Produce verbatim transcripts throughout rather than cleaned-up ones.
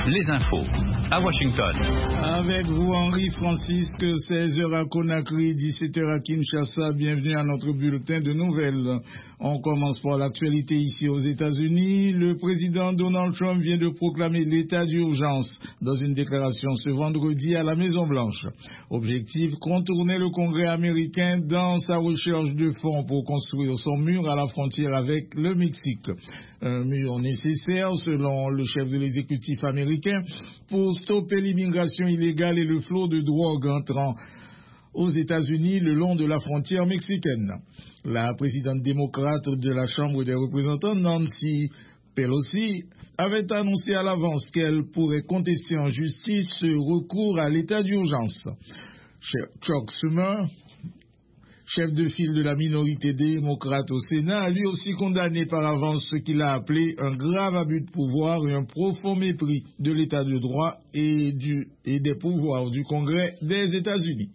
les infos à Washington. Avec vous, Henri Francisque, seize heures à Conakry, dix-sept heures à Kinshasa. Bienvenue à notre bulletin de nouvelles. On commence par l'actualité ici aux États-Unis. Le président Donald Trump vient de proclamer l'état d'urgence dans une déclaration ce vendredi à la Maison-Blanche. Objectif, contourner le Congrès américain dans sa recherche de fonds pour construire son mur à la frontière avec le Mexique. Un mur nécessaire, selon le chef de l'exécutif américain, pour stopper l'immigration illégale et le flot de drogue entrant aux États-Unis le long de la frontière mexicaine. La présidente démocrate de la Chambre des représentants, Nancy Pelosi, avait annoncé à l'avance qu'elle pourrait contester en justice ce recours à l'état d'urgence. Chuck Schumer, chef de file de la minorité démocrate au Sénat, a lui aussi condamné par avance ce qu'il a appelé un grave abus de pouvoir et un profond mépris de l'état de droit et, du, et des pouvoirs du Congrès des États-Unis.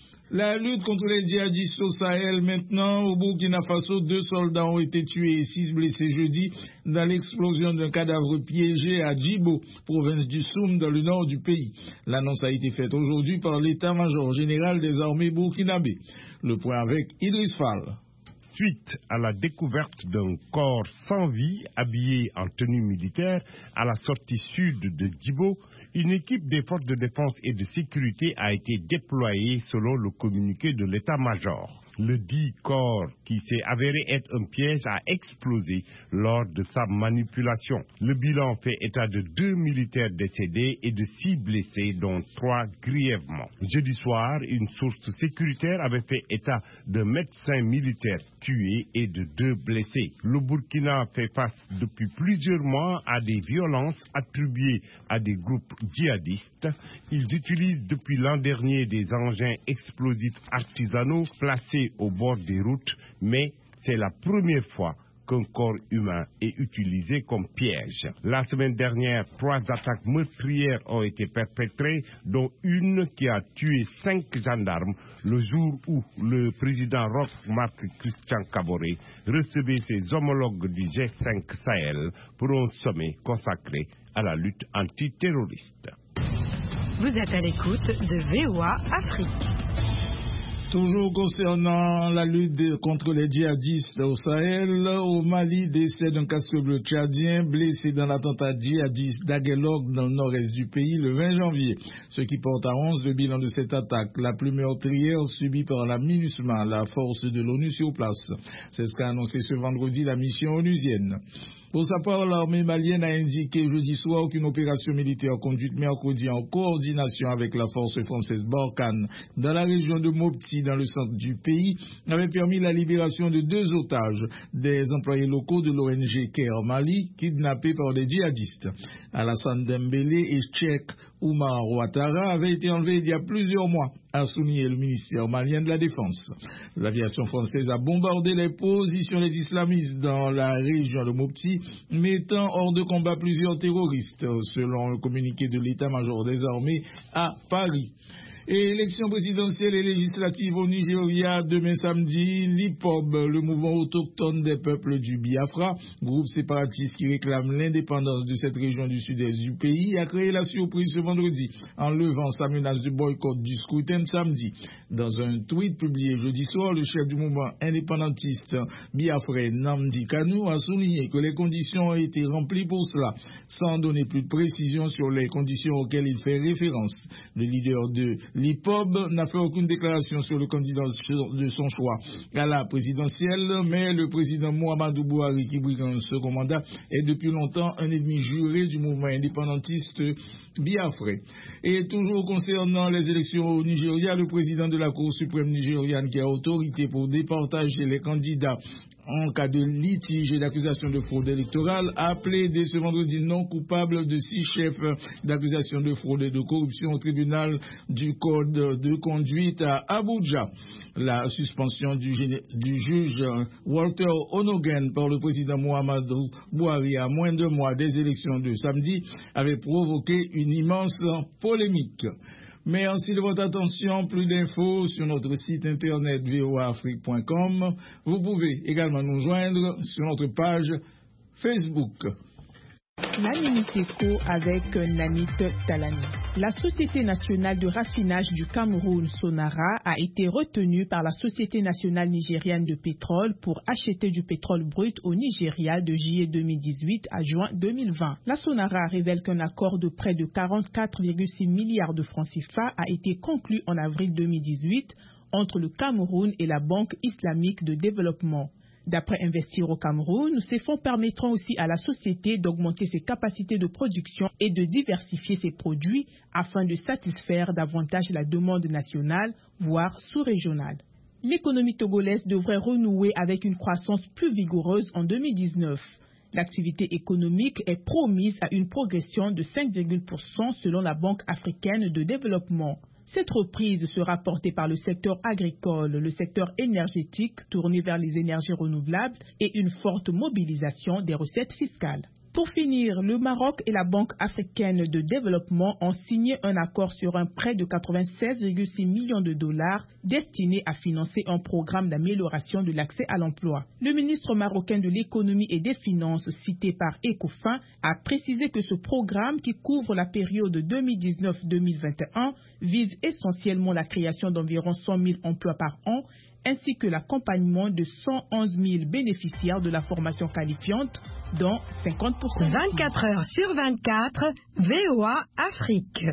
La lutte contre les djihadistes au Sahel maintenant. Au Burkina Faso, deux soldats ont été tués et six blessés jeudi dans l'explosion d'un cadavre piégé à Djibo, province du Soum, dans le nord du pays. L'annonce a été faite aujourd'hui par l'état-major général des armées burkinabé. Le point avec Idriss Fall. Suite à la découverte d'un corps sans vie habillé en tenue militaire à la sortie sud de Djibo, une équipe des forces de défense et de sécurité a été déployée selon le communiqué de l'état-major. Le dit corps, qui s'est avéré être un piège, a explosé lors de sa manipulation. Le bilan fait état de deux militaires décédés et de six blessés, dont trois grièvement. Jeudi soir, une source sécuritaire avait fait état d'un médecin militaire tué et de deux blessés. Le Burkina fait face depuis plusieurs mois à des violences attribuées à des groupes djihadistes. Ils utilisent depuis l'an dernier des engins explosifs artisanaux placés au bord des routes, mais c'est la première fois qu'un corps humain est utilisé comme piège. La semaine dernière, trois attaques meurtrières ont été perpétrées, dont une qui a tué cinq gendarmes le jour où le président Roch Marc Christian Kaboré recevait ses homologues du G cinq Sahel pour un sommet consacré à la lutte antiterroriste. Vous êtes à l'écoute de V O A Afrique. Toujours concernant la lutte contre les djihadistes au Sahel, au Mali, décès d'un casque bleu tchadien blessé dans l'attentat djihadiste d'Aguelog dans le nord-est du pays le vingt janvier, ce qui porte à onze le bilan de cette attaque, la plus meurtrière subie par la MINUSMA, la force de l'ONU sur place. C'est ce qu'a annoncé ce vendredi la mission onusienne. Pour sa part, l'armée malienne a indiqué jeudi soir qu'une opération militaire conduite mercredi en coordination avec la force française Barkhane dans la région de Mopti, dans le centre du pays, avait permis la libération de deux otages, des employés locaux de l'O N G Care Mali, kidnappés par des djihadistes. Alassane Dembélé et Cheikh Oumar Ouattara avaient été enlevés il y a plusieurs mois, a souligné le ministère malien de la Défense. L'aviation française a bombardé les positions des islamistes dans la région de Mopti, mettant hors de combat plusieurs terroristes, selon un communiqué de l'état-major des armées à Paris. Et élections présidentielles et législatives au Nigeria demain samedi, l'I P O B, le mouvement autochtone des peuples du Biafra, groupe séparatiste qui réclame l'indépendance de cette région du sud-est du pays, a créé la surprise ce vendredi en levant sa menace de boycott du scrutin de samedi. Dans un tweet publié jeudi soir, le chef du mouvement indépendantiste biafrais Nnamdi Kanu a souligné que les conditions ont été remplies pour cela, sans donner plus de précision sur les conditions auxquelles il fait référence. Le leader de l'I P O B n'a fait aucune déclaration sur le candidat de son choix à la présidentielle, mais le président Muhammadu Buhari, qui brille en second mandat, est depuis longtemps un ennemi juré du mouvement indépendantiste biafrais. Et toujours concernant les élections au Nigeria, le président de la Cour suprême nigériane, qui a autorité pour départager les candidats en cas de litige et d'accusation de fraude électorale, a appelé dès ce vendredi non coupable de six chefs d'accusation de fraude et de corruption au tribunal du code de conduite à Abuja. La suspension du, du juge Walter Onogen par le président Muhammadu Buhari à moins de mois des élections de samedi avait provoqué une immense polémique. Merci de votre attention. Plus d'infos sur notre site internet v o a afrique point com. Vous pouvez également nous joindre sur notre page Facebook. La Miniteco avec Nanit Talani. La Société nationale de raffinage du Cameroun, Sonara, a été retenue par la Société nationale nigérienne de pétrole pour acheter du pétrole brut au Nigeria de juillet deux mille dix-huit à juin deux mille vingt. La Sonara révèle qu'un accord de près de quarante-quatre virgule six milliards de francs C F A a été conclu en avril deux mille dix-huit entre le Cameroun et la Banque islamique de développement. D'après Investir au Cameroun, ces fonds permettront aussi à la société d'augmenter ses capacités de production et de diversifier ses produits afin de satisfaire davantage la demande nationale, voire sous-régionale. L'économie togolaise devrait renouer avec une croissance plus vigoureuse en deux mille dix-neuf. L'activité économique est promise à une progression de cinq virgule cinq pour cent selon la Banque africaine de développement. Cette reprise sera portée par le secteur agricole, le secteur énergétique tourné vers les énergies renouvelables et une forte mobilisation des recettes fiscales. Pour finir, le Maroc et la Banque africaine de développement ont signé un accord sur un prêt de quatre-vingt-seize virgule six millions de dollars destiné à financer un programme d'amélioration de l'accès à l'emploi. Le ministre marocain de l'économie et des finances, cité par Ecofin, a précisé que ce programme, qui couvre la période deux mille dix-neuf deux mille vingt et un, vise essentiellement la création d'environ cent mille emplois par an, ainsi que l'accompagnement de cent onze mille bénéficiaires de la formation qualifiante, dont cinquante pour cent. vingt-quatre heures sur vingt-quatre, V O A Afrique.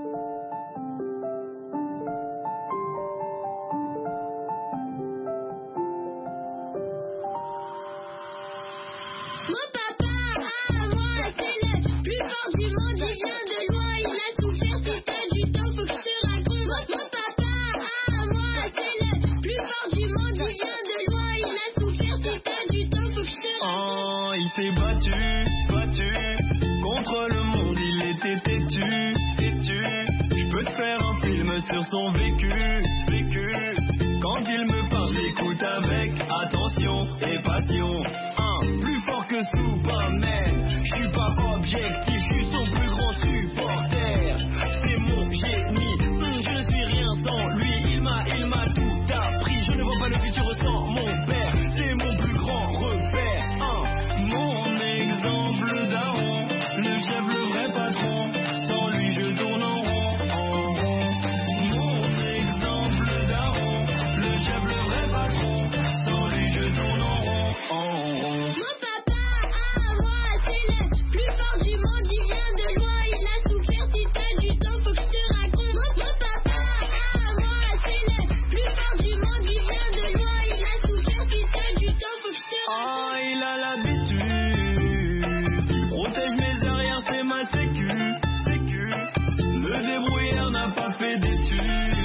Mon papa, à moi, c'est le plus fort du monde. Il vient de loin, il a souffert, si t'as du temps, faut que je te raconte. Mon papa, à moi, c'est le plus fort du monde. Il vient de loin, il a souffert, si t'as du temps, faut que je te raconte. Oh, il s'est battu, battu, contre le monde, il était têtu, têtu. Je peux te faire un film sur son vécu, vécu. Quand il me parle, écoute avec attention et passion. Un, plus fort que Superman, je suis pas objectif, je suis son plus grand supporter. C'est mon génie, hum, je ne suis rien sans lui, il m'a, il m'a tout appris. Je ne vois pas le futur sans mon père, c'est mon plus grand repère. Un, mon exemple daron, le chef, le vrai patron, sans lui je tourne en rond, en rond. Mon exemple daron, le chef, le vrai patron, sans lui je tourne en rond, en rond. Mon papa, à moi, c'est le plus fort du monde. Il vient de loin, il a souffert, si t'as du temps, faut que je te raconte. Mon papa, à moi, c'est le plus fort du monde. Il vient de loin, il a souffert, si t'as du temps, faut que je te raconte. Ah, il a l'habitude, il protège mes arrières, c'est ma sécu, sécu. Le débrouillard n'a pas fait déçu.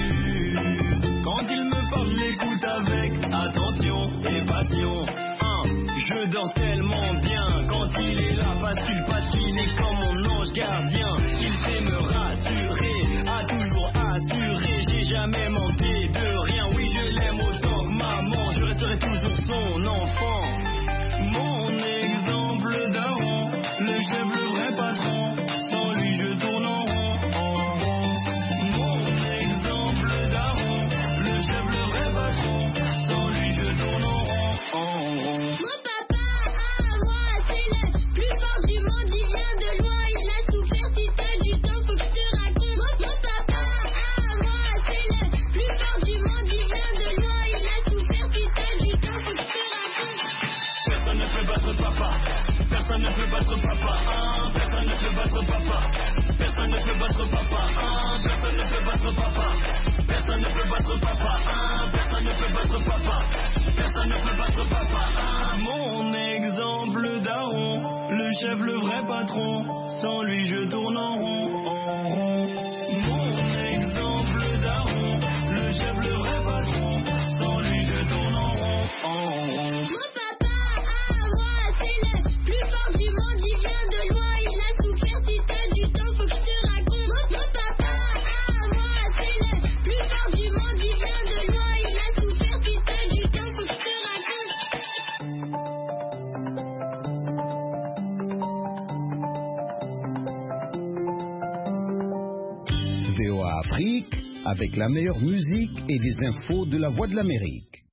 Quand il me parle, l'écoute avec attention et passion. Un, je dors tellement bien quand il est là, facile parce qu'il est comme mon ange gardien. Il sait me rassurer, a toujours assuré, j'ai jamais manqué de rien. Oui, je l'aime autant que maman, je resterai toujours son enfant. Mon exemple daron, le chef, le vrai patron, sans lui je tourne en rond, en rond. Mon exemple daron, le chef, le vrai patron, sans lui je tourne en rond, en rond. Mon papa, à moi, c'est le plus fort du monde. Il vient de loin, il a souffert, si t'as du temps, faut que je te raconte. Mon papa, à moi, c'est le plus fort du monde. Il vient de loin, il a souffert, si t'as du temps, faut que je te raconte. Personne ne peut battre papa, personne ne peut battre papa, hein. Personne ne peut battre papa, personne ne peut battre papa, hein. Personne ne peut battre papa, personne ne peut battre papa, hein. Personne ne peut battre papa, personne ne peut battre papa, hein. Mon exemple daron, le chef, le vrai patron, sans lui je tourne en rond, en rond. Mon exemple daron, le chef, le vrai patron, sans lui je tourne en rond, en rond. Mon papa, à moi, c'est le plus fort du monde. Il vient de loin, il a souffert, si t'as du temps, faut que je te raconte. Mon papa, à moi, c'est le plus fort du monde. Il vient de loin, il a souffert, si t'as du temps, faut que je te raconte. V O A Afrique, avec la meilleure musique et des infos de la Voix de l'Amérique.